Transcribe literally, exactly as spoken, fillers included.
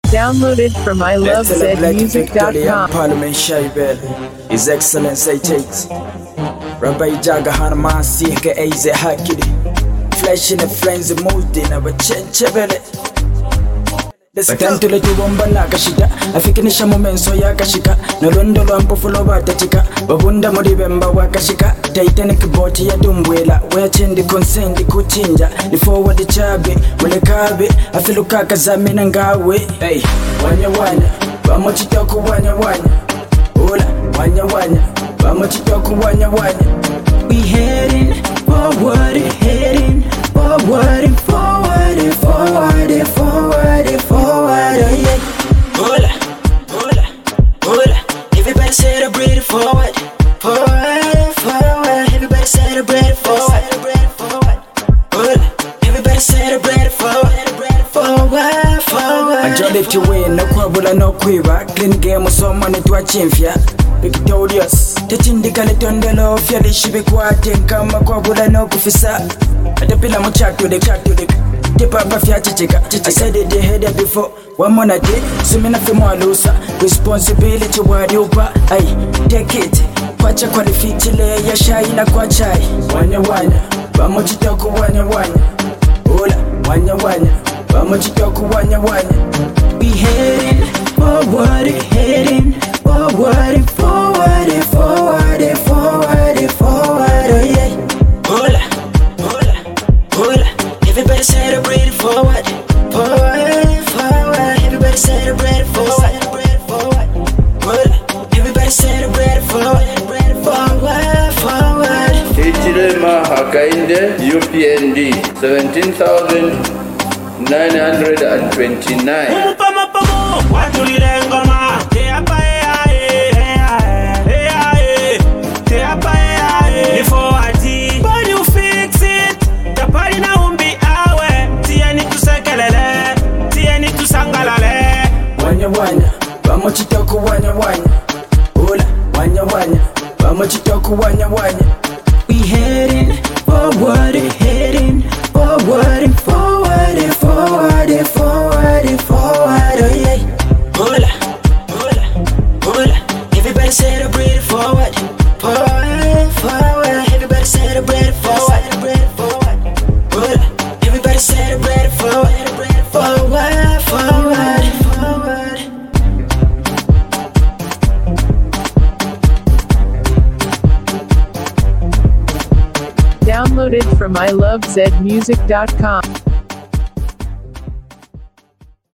Downloaded from I love zed music dot com. Parliament Shaibel, His Excellency Tate. Rabbi Jaga Hanmasi, Eze Hakidi. Flesh in the flames, the mood in our chenchebele. Bakantule tubomba nakashika afikinisha mumenso yakashika nalondo lwampo fulo batachika babunda muri bemba wakashika Titanic boat ya dumbwela wechendi consent kuchinja ni forward chabe mulekabe afiluka kazamina ngawe hey wanya wanya bamuchita ku wanya wanya ola wanya wanya bamuchita ku wanya wanya we heading forward heading forward forward forward forward forward oh yeah hola hola hola everybody celebrate it forward forward forward everybody celebrate it forward forward hola everybody celebrate it forward forward forward ajole tiwe no kwabula no kwiba clean game so many to achimfya victorious techindikale tondelo fyalishibe kwate kama kwabula no kufisa atapila muchato de chato de Papa Fiachika, I said it the head before one more day, so many of more loser responsibility what you buy. Take it, Quacha qualificile, Yashina Quachai, Wanya Wanya, Bamojitoku Wanya Wanya, Ola, Wanya Wanya, Bamojitoku Wanya Wanya. We heading forward, heading forward, forward, forward, forward, forward, oh yeah. Ola, Ola, Ola. Everybody celebrate it forward, forward, forward. Everybody celebrate it forward, forward, forward. Everybody celebrate it forward, forward, forward. Ichilema Hakainde U P N D seventeen thousand nine hundred and twenty-nine. Wanya bamuchitoku wanya wanya ola wanya wanya bamuchitoku wanya wanya we heading forward heading forward forward forward forward forward oh yeah ola ola ola everybody celebrate it forward forward forward everybody celebrate it forward forward ola everybody celebrate it forward forward forward Downloaded from I love zed music dot com.